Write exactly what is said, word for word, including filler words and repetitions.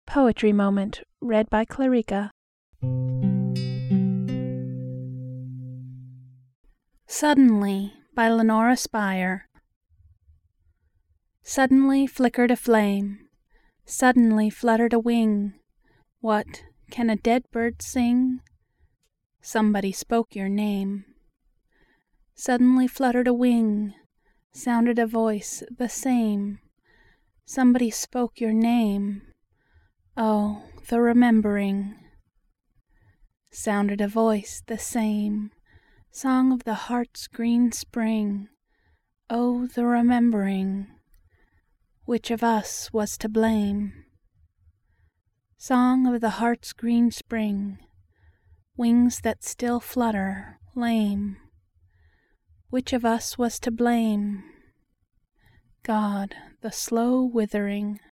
Poetry Moment, read by Clarica. Suddenly, by Lenora Spire. Suddenly flickered a flame, suddenly fluttered a wing. What, can a dead bird sing? Somebody spoke your name. Suddenly fluttered a wing, sounded a voice the same. Somebody spoke your name. Oh, the remembering. Sounded a voice the same, song of the heart's green spring. Oh, the remembering. Which of us was to blame? Song of the heart's green spring, wings that still flutter, lame. Which of us was to blame? God, the slow withering.